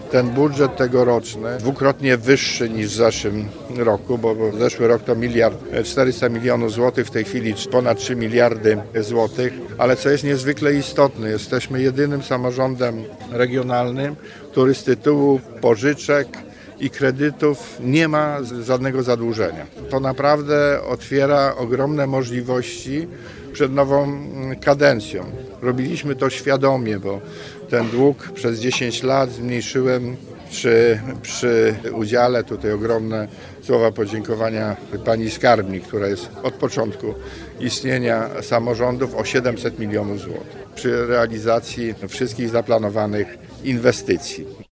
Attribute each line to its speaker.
Speaker 1: ten budżet tegoroczny dwukrotnie wyższy niż w zeszłym roku, bo zeszły rok to 1,4 miliarda złotych, w tej chwili ponad 3 miliardy złotych, ale co jest niezwykle istotne, jesteśmy jedynym samorządem regionalnym, który z tytułu pożyczek i kredytów nie ma żadnego zadłużenia. To naprawdę otwiera ogromne możliwości przed nową kadencją. Robiliśmy to świadomie, bo ten dług przez 10 lat zmniejszyłem przy udziale, tutaj ogromne słowa podziękowania pani skarbnik, która jest od początku istnienia samorządów, o 700 milionów złotych przy realizacji wszystkich zaplanowanych inwestycji.